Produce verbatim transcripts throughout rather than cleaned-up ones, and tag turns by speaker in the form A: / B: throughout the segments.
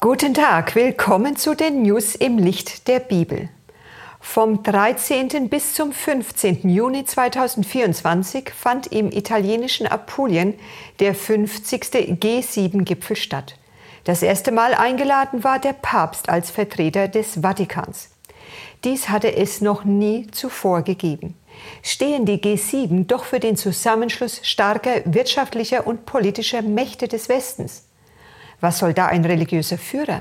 A: Guten Tag, willkommen zu den News im Licht der Bibel. Vom dreizehnten bis zum fünfzehnten Juni zweitausendvierundzwanzig fand im italienischen Apulien der fünfzigste G sieben Gipfel statt. Das erste Mal eingeladen war der Papst als Vertreter des Vatikans. Dies hatte es noch nie zuvor gegeben. Stehen die G sieben doch für den Zusammenschluss starker wirtschaftlicher und politischer Mächte des Westens? Was soll da ein religiöser Führer?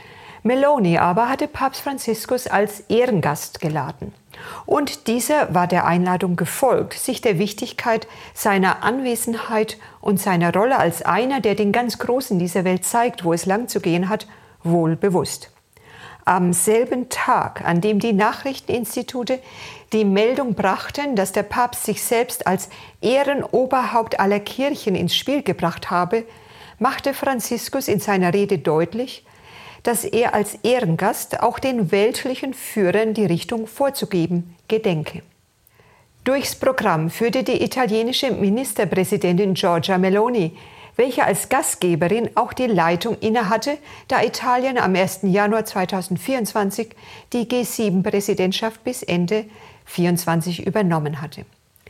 A: Meloni aber hatte Papst Franziskus als Ehrengast geladen. Und dieser war der Einladung gefolgt, sich der Wichtigkeit seiner Anwesenheit und seiner Rolle als einer, der den ganz Großen dieser Welt zeigt, wo es lang zu gehen hat, wohl bewusst. Am selben Tag, an dem die Nachrichteninstitute die Meldung brachten, dass der Papst sich selbst als Ehrenoberhaupt aller Kirchen ins Spiel gebracht habe, machte Franziskus in seiner Rede deutlich, dass er als Ehrengast auch den weltlichen Führern die Richtung vorzugeben gedenke. Durchs Programm führte die italienische Ministerpräsidentin Giorgia Meloni, welche als Gastgeberin auch die Leitung innehatte, da Italien am ersten Januar zweitausendvierundzwanzig die G sieben Präsidentschaft bis Ende zweitausendvierundzwanzig übernommen hatte.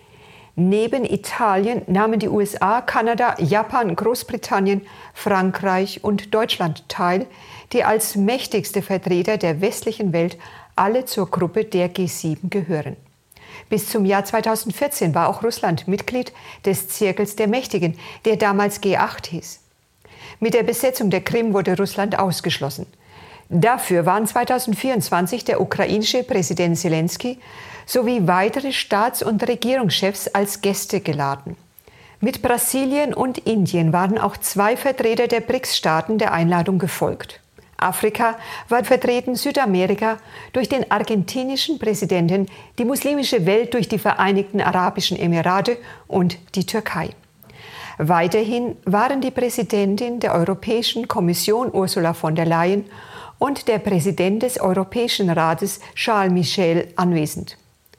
A: Neben Italien nahmen die U S A, Kanada, Japan, Großbritannien, Frankreich und Deutschland teil, die als mächtigste Vertreter der westlichen Welt alle zur Gruppe der G sieben gehören. Bis zum Jahr zweitausendvierzehn war auch Russland Mitglied des Zirkels der Mächtigen, der damals G acht hieß. Mit der Besetzung der Krim wurde Russland ausgeschlossen. Dafür waren zweitausendvierundzwanzig der ukrainische Präsident Selenskyj sowie weitere Staats- und Regierungschefs als Gäste geladen. Mit Brasilien und Indien waren auch zwei Vertreter der B R I C S-Staaten der Einladung gefolgt. Afrika war vertreten, Südamerika durch den argentinischen Präsidenten, die muslimische Welt durch die Vereinigten Arabischen Emirate und die Türkei. Weiterhin waren die Präsidentin der Europäischen Kommission Ursula von der Leyen und der Präsident des Europäischen Rates Charles Michel anwesend.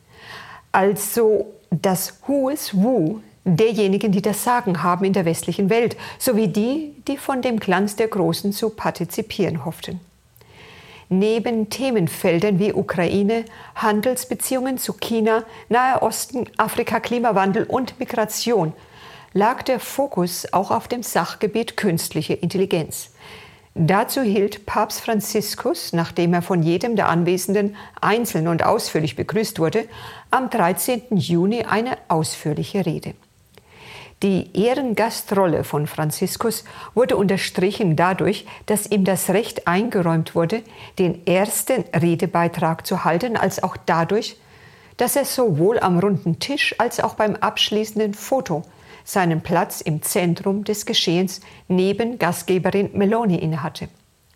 A: Also das Who is Who derjenigen, die das Sagen haben in der westlichen Welt, sowie die, die von dem Glanz der Großen zu partizipieren hofften. Neben Themenfeldern wie Ukraine, Handelsbeziehungen zu China, Nahe Osten, Afrika, Klimawandel und Migration lag der Fokus auch auf dem Sachgebiet künstliche Intelligenz. Dazu hielt Papst Franziskus, nachdem er von jedem der Anwesenden einzeln und ausführlich begrüßt wurde, am dreizehnten Juni eine ausführliche Rede. Die Ehrengastrolle von Franziskus wurde unterstrichen dadurch, dass ihm das Recht eingeräumt wurde, den ersten Redebeitrag zu halten, als auch dadurch, dass er sowohl am runden Tisch als auch beim abschließenden Foto seinen Platz im Zentrum des Geschehens neben Gastgeberin Meloni innehatte.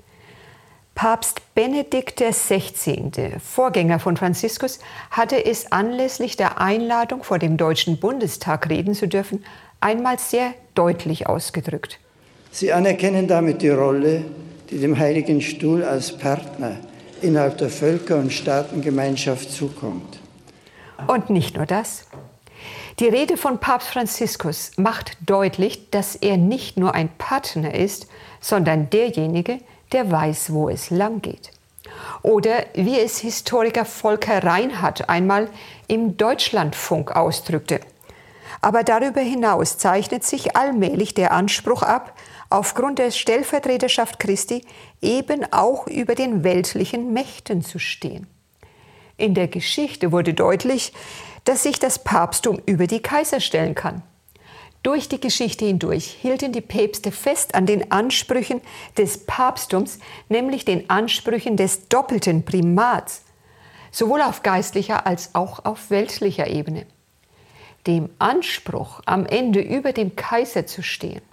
A: Papst Benedikt der Sechzehnte, Vorgänger von Franziskus, hatte es anlässlich der Einladung, vor dem Deutschen Bundestag reden zu dürfen, einmal sehr deutlich ausgedrückt.
B: Sie anerkennen damit die Rolle, die dem Heiligen Stuhl als Partner innerhalb der Völker- und Staatengemeinschaft zukommt.
A: Und nicht nur das. Die Rede von Papst Franziskus macht deutlich, dass er nicht nur ein Partner ist, sondern derjenige, der weiß, wo es lang geht. Oder wie es Historiker Volker Reinhardt einmal im Deutschlandfunk ausdrückte: Aber darüber hinaus zeichnet sich allmählich der Anspruch ab, aufgrund der Stellvertreterschaft Christi eben auch über den weltlichen Mächten zu stehen. In der Geschichte wurde deutlich, dass sich das Papsttum über die Kaiser stellen kann. Durch die Geschichte hindurch hielten die Päpste fest an den Ansprüchen des Papsttums, nämlich den Ansprüchen des doppelten Primats, sowohl auf geistlicher als auch auf weltlicher Ebene. Dem Anspruch, am Ende über dem Kaiser zu stehen.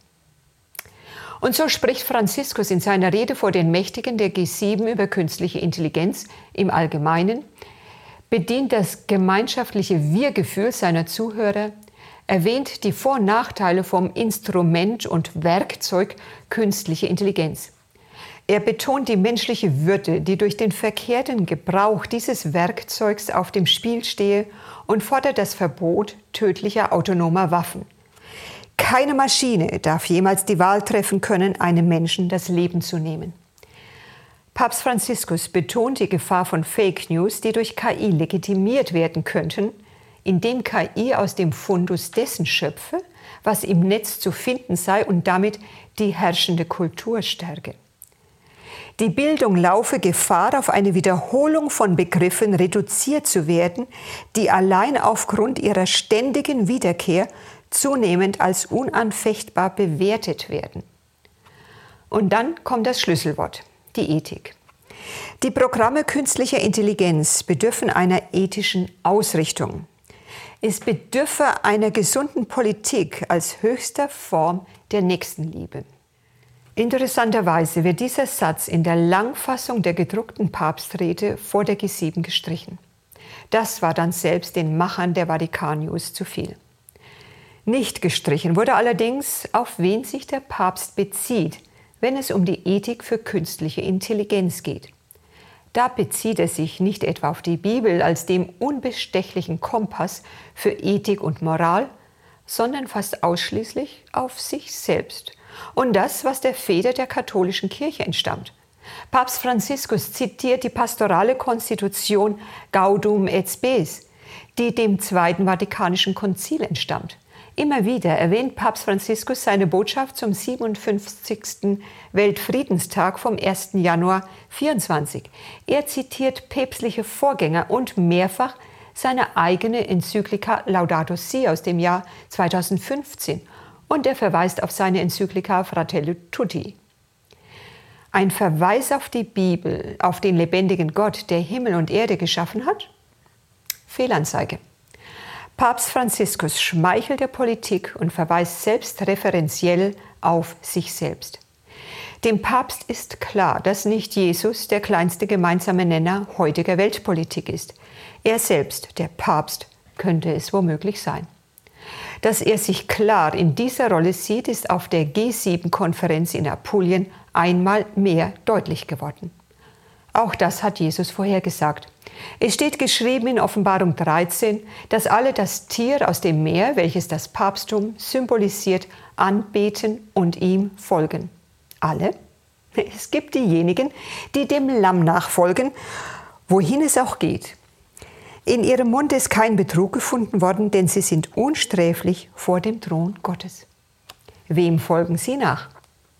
A: Und so spricht Franziskus in seiner Rede vor den Mächtigen der G sieben über künstliche Intelligenz im Allgemeinen, bedient das gemeinschaftliche Wir-Gefühl seiner Zuhörer, erwähnt die Vor- und Nachteile vom Instrument und Werkzeug künstliche Intelligenz. Er betont die menschliche Würde, die durch den verkehrten Gebrauch dieses Werkzeugs auf dem Spiel stehe, und fordert das Verbot tödlicher autonomer Waffen. Keine Maschine darf jemals die Wahl treffen können, einem Menschen das Leben zu nehmen. Papst Franziskus betont die Gefahr von Fake News, die durch K I legitimiert werden könnten, indem K I aus dem Fundus dessen schöpfe, was im Netz zu finden sei und damit die herrschende Kultur stärke. Die Bildung laufe Gefahr, auf eine Wiederholung von Begriffen reduziert zu werden, die allein aufgrund ihrer ständigen Wiederkehr zunehmend als unanfechtbar bewertet werden. Und dann kommt das Schlüsselwort, die Ethik. Die Programme künstlicher Intelligenz bedürfen einer ethischen Ausrichtung. Es bedürfe einer gesunden Politik als höchster Form der Nächstenliebe. Interessanterweise wird dieser Satz in der Langfassung der gedruckten Papstrede vor der G sieben gestrichen. Das war dann selbst den Machern der Vatikan News zu viel. Nicht gestrichen wurde allerdings, auf wen sich der Papst bezieht, wenn es um die Ethik für künstliche Intelligenz geht. Da bezieht er sich nicht etwa auf die Bibel als dem unbestechlichen Kompass für Ethik und Moral, sondern fast ausschließlich auf sich selbst und das, was der Feder der katholischen Kirche entstammt. Papst Franziskus zitiert die pastorale Konstitution Gaudium et Spes, die dem Zweiten Vatikanischen Konzil entstammt. Immer wieder erwähnt Papst Franziskus seine Botschaft zum siebenundfünfzigsten Weltfriedenstag vom ersten Januar vierundzwanzig. Er zitiert päpstliche Vorgänger und mehrfach seine eigene Enzyklika Laudato Si aus dem Jahr zweitausendfünfzehn und er verweist auf seine Enzyklika Fratelli Tutti. Ein Verweis auf die Bibel, auf den lebendigen Gott, der Himmel und Erde geschaffen hat? Fehlanzeige. Papst Franziskus schmeichelt der Politik und verweist selbstreferenziell auf sich selbst. Dem Papst ist klar, dass nicht Jesus der kleinste gemeinsame Nenner heutiger Weltpolitik ist. Er selbst, der Papst, könnte es womöglich sein. Dass er sich klar in dieser Rolle sieht, ist auf der G sieben Konferenz in Apulien einmal mehr deutlich geworden. Auch das hat Jesus vorhergesagt. Es steht geschrieben in Offenbarung dreizehn, dass alle das Tier aus dem Meer, welches das Papsttum symbolisiert, anbeten und ihm folgen. Alle? Es gibt diejenigen, die dem Lamm nachfolgen, wohin es auch geht. In ihrem Mund ist kein Betrug gefunden worden, denn sie sind unsträflich vor dem Thron Gottes. Wem folgen sie nach?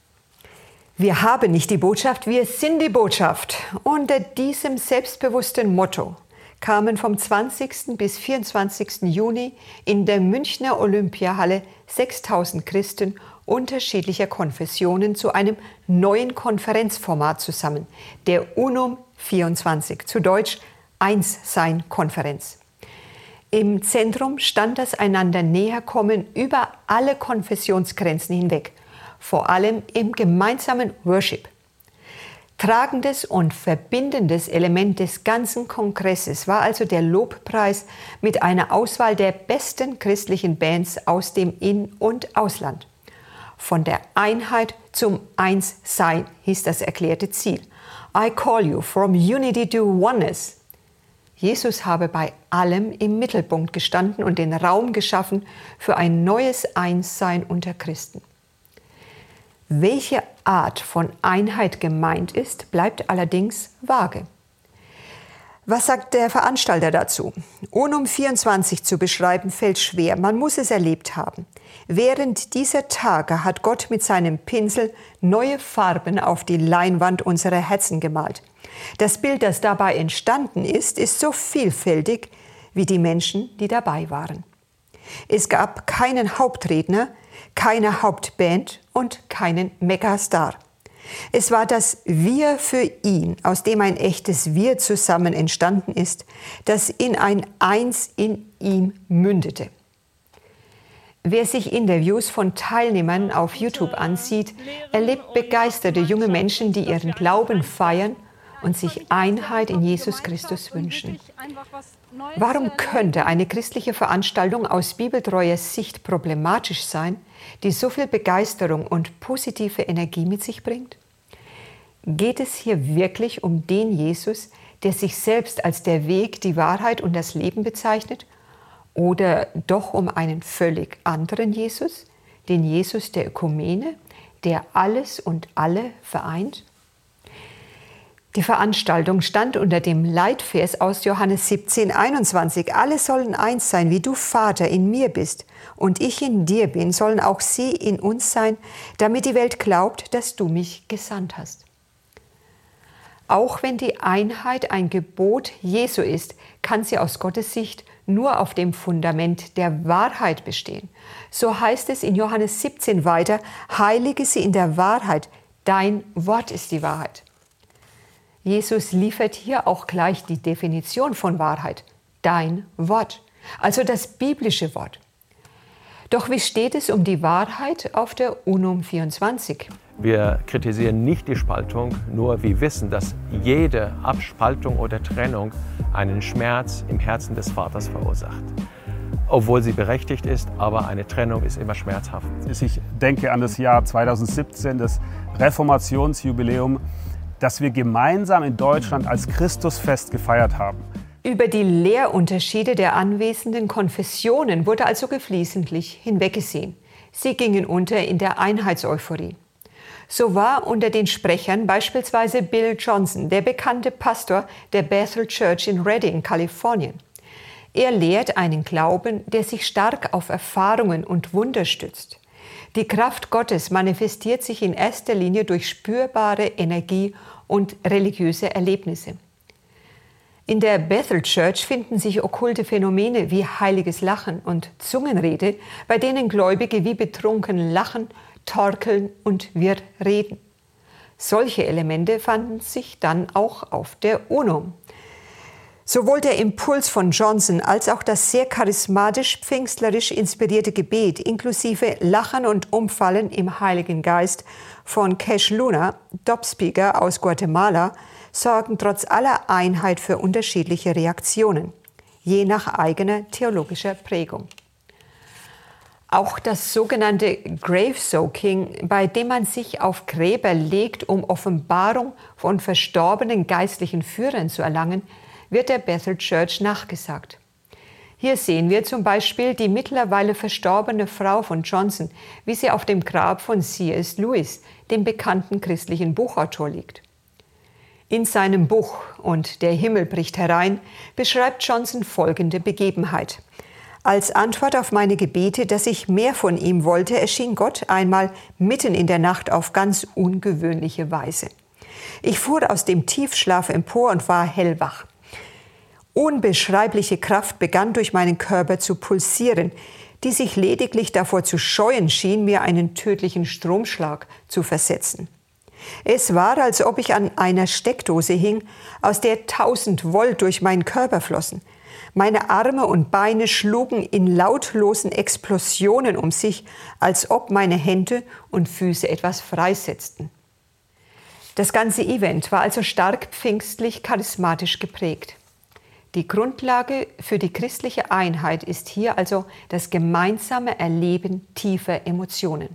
A: Wir haben nicht die Botschaft, wir sind die Botschaft. Unter diesem selbstbewussten Motto kamen vom zwanzigsten bis vierundzwanzigsten Juni in der Münchner Olympiahalle sechstausend Christen unterschiedlicher Konfessionen zu einem neuen Konferenzformat zusammen, der UNUM vierundzwanzig, zu Deutsch Einssein-Konferenz. Im Zentrum stand das einander Näherkommen über alle Konfessionsgrenzen hinweg, vor allem im gemeinsamen Worship. Tragendes und verbindendes Element des ganzen Kongresses war also der Lobpreis mit einer Auswahl der besten christlichen Bands aus dem In- und Ausland. Von der Einheit zum Einssein hieß das erklärte Ziel. I call you from unity to oneness. Jesus habe bei allem im Mittelpunkt gestanden und den Raum geschaffen für ein neues Einssein unter Christen. Welche Art von Einheit gemeint ist, bleibt allerdings vage. Was sagt der Veranstalter dazu? UNUM vierundzwanzig zu beschreiben, fällt schwer. Man muss es erlebt haben. Während dieser Tage hat Gott mit seinem Pinsel neue Farben auf die Leinwand unserer Herzen gemalt. Das Bild, das dabei entstanden ist, ist so vielfältig wie die Menschen, die dabei waren. Es gab keinen Hauptredner, keine Hauptband und keinen Megastar. Es war das Wir für ihn, aus dem ein echtes Wir zusammen entstanden ist, das in ein Eins in ihm mündete. Wer sich Interviews von Teilnehmern auf YouTube ansieht, erlebt begeisterte junge Menschen, die ihren Glauben feiern und sich Einheit in Jesus Christus wünschen. Warum könnte eine christliche Veranstaltung aus bibeltreuer Sicht problematisch sein, die so viel Begeisterung und positive Energie mit sich bringt? Geht es hier wirklich um den Jesus, der sich selbst als der Weg, die Wahrheit und das Leben bezeichnet? Oder doch um einen völlig anderen Jesus, den Jesus der Ökumene, der alles und alle vereint? Die Veranstaltung stand unter dem Leitvers aus Johannes siebzehn, einundzwanzig. Alle sollen eins sein, wie du, Vater, in mir bist und ich in dir bin, sollen auch sie in uns sein, damit die Welt glaubt, dass du mich gesandt hast. Auch wenn die Einheit ein Gebot Jesu ist, kann sie aus Gottes Sicht nur auf dem Fundament der Wahrheit bestehen. So heißt es in Johannes siebzehn weiter, heilige sie in der Wahrheit, dein Wort ist die Wahrheit. Jesus liefert hier auch gleich die Definition von Wahrheit, dein Wort, also das biblische Wort. Doch wie steht es um die Wahrheit auf der UNOM vierundzwanzig?
C: Wir kritisieren nicht die Spaltung, nur wir wissen, dass jede Abspaltung oder Trennung einen Schmerz im Herzen des Vaters verursacht. Obwohl sie berechtigt ist, aber eine Trennung ist immer schmerzhaft.
D: Ich denke an das Jahr zweitausendsiebzehn, das Reformationsjubiläum, das wir gemeinsam in Deutschland als Christusfest gefeiert haben.
A: Über die Lehrunterschiede der anwesenden Konfessionen wurde also geflissentlich hinweggesehen. Sie gingen unter in der Einheitseuphorie. So war unter den Sprechern beispielsweise Bill Johnson, der bekannte Pastor der Bethel Church in Redding, Kalifornien. Er lehrt einen Glauben, der sich stark auf Erfahrungen und Wunder stützt. Die Kraft Gottes manifestiert sich in erster Linie durch spürbare Energie und religiöse Erlebnisse. In der Bethel Church finden sich okkulte Phänomene wie heiliges Lachen und Zungenrede, bei denen Gläubige wie betrunken lachen, torkeln und wirr reden. Solche Elemente fanden sich dann auch auf der UNOM. Sowohl der Impuls von Johnson als auch das sehr charismatisch pfingstlerisch inspirierte Gebet inklusive Lachen und Umfallen im Heiligen Geist von Cash Luna, Dopspeaker aus Guatemala, sorgen trotz aller Einheit für unterschiedliche Reaktionen, je nach eigener theologischer Prägung. Auch das sogenannte Grave Soaking, bei dem man sich auf Gräber legt, um Offenbarung von verstorbenen geistlichen Führern zu erlangen, wird der Bethel Church nachgesagt. Hier sehen wir zum Beispiel die mittlerweile verstorbene Frau von Johnson, wie sie auf dem Grab von C S Lewis, dem bekannten christlichen Buchautor, liegt. In seinem Buch »Und der Himmel bricht herein« beschreibt Johnson folgende Begebenheit. Als Antwort auf meine Gebete, dass ich mehr von ihm wollte, erschien Gott einmal mitten in der Nacht auf ganz ungewöhnliche Weise. Ich fuhr aus dem Tiefschlaf empor und war hellwach. Unbeschreibliche Kraft begann durch meinen Körper zu pulsieren, die sich lediglich davor zu scheuen schien, mir einen tödlichen Stromschlag zu versetzen. Es war, als ob ich an einer Steckdose hing, aus der tausend Volt durch meinen Körper flossen. Meine Arme und Beine schlugen in lautlosen Explosionen um sich, als ob meine Hände und Füße etwas freisetzten. Das ganze Event war also stark pfingstlich charismatisch geprägt. Die Grundlage für die christliche Einheit ist hier also das gemeinsame Erleben tiefer Emotionen.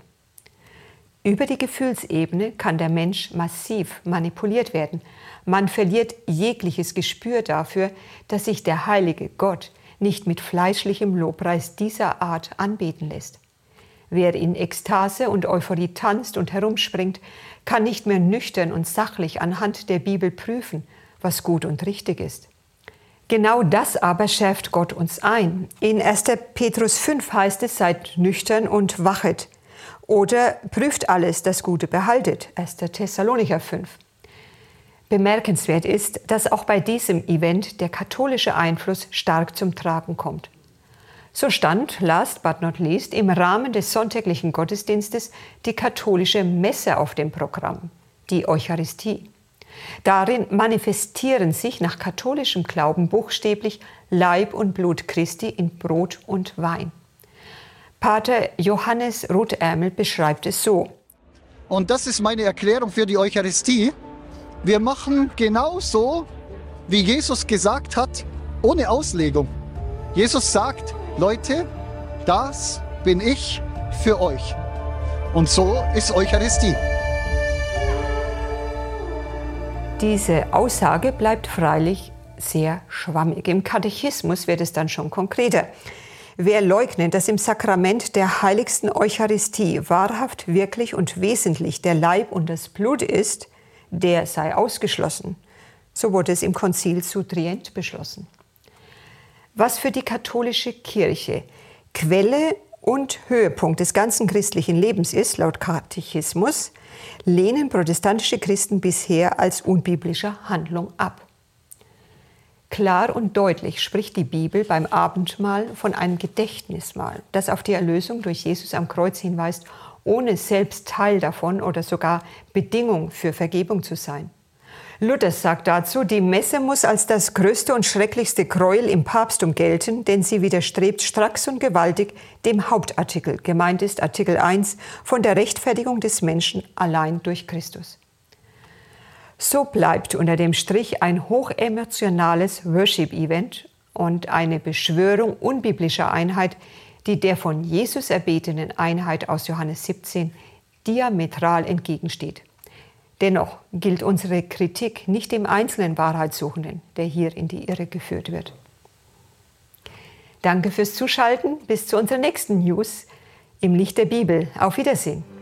A: Über die Gefühlsebene kann der Mensch massiv manipuliert werden. Man verliert jegliches Gespür dafür, dass sich der heilige Gott nicht mit fleischlichem Lobpreis dieser Art anbeten lässt. Wer in Ekstase und Euphorie tanzt und herumspringt, kann nicht mehr nüchtern und sachlich anhand der Bibel prüfen, was gut und richtig ist. Genau das aber schärft Gott uns ein. In erster Petrus fünf heißt es, seid nüchtern und wachet. Oder prüft alles, das Gute behaltet. erster Thessalonicher fünf. Bemerkenswert ist, dass auch bei diesem Event der katholische Einfluss stark zum Tragen kommt. So stand, last but not least, im Rahmen des sonntäglichen Gottesdienstes die katholische Messe auf dem Programm, die Eucharistie. Darin manifestieren sich nach katholischem Glauben buchstäblich Leib und Blut Christi in Brot und Wein. Pater Johannes Rothärmel beschreibt es so.
E: Und das ist meine Erklärung für die Eucharistie. Wir machen genau so, wie Jesus gesagt hat, ohne Auslegung. Jesus sagt, Leute, das bin ich für euch. Und so ist Eucharistie.
A: Diese Aussage bleibt freilich sehr schwammig. Im Katechismus wird es dann schon konkreter. Wer leugnet, dass im Sakrament der heiligsten Eucharistie wahrhaft, wirklich und wesentlich der Leib und das Blut ist, der sei ausgeschlossen. So wurde es im Konzil zu Trient beschlossen. Was für die katholische Kirche Quelle und Höhepunkt des ganzen christlichen Lebens ist, laut Katechismus, lehnen protestantische Christen bisher als unbiblische Handlung ab. Klar und deutlich spricht die Bibel beim Abendmahl von einem Gedächtnismahl, das auf die Erlösung durch Jesus am Kreuz hinweist, ohne selbst Teil davon oder sogar Bedingung für Vergebung zu sein. Luther sagt dazu, die Messe muss als das größte und schrecklichste Gräuel im Papsttum gelten, denn sie widerstrebt stracks und gewaltig dem Hauptartikel, gemeint ist Artikel eins, von der Rechtfertigung des Menschen allein durch Christus. So bleibt unter dem Strich ein hochemotionales Worship-Event und eine Beschwörung unbiblischer Einheit, die der von Jesus erbetenen Einheit aus Johannes siebzehn diametral entgegensteht. Dennoch gilt unsere Kritik nicht dem einzelnen Wahrheitssuchenden, der hier in die Irre geführt wird. Danke fürs Zuschalten. Bis zu unserer nächsten News im Licht der Bibel. Auf Wiedersehen.